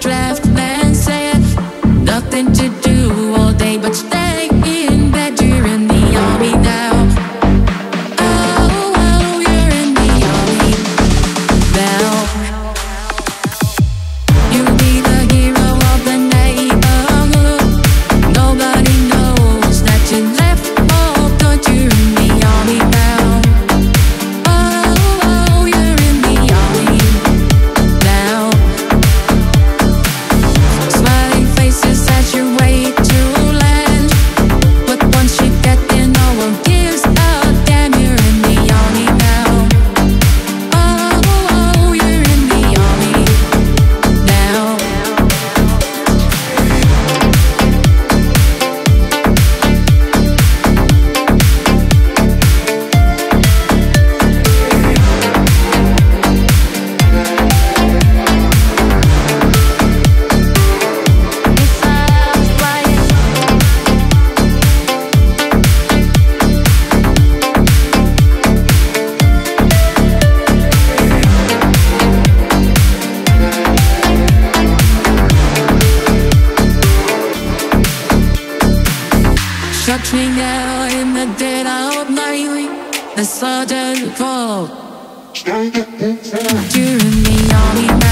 left and said nothing to do all day but stay in bed. You're in the army now. Oh, you're in the army now. You'll be the hero of the neighborhood. Nobody knows that you left for good. You're in the army now. Oh, you're in the army now. Smiling faces as you wait to land, but once you get there, no one gives a damn. You're in the army now. Oh, you're in the army now. Shutting out in the dead of night, the sudden fall. You're in the army now.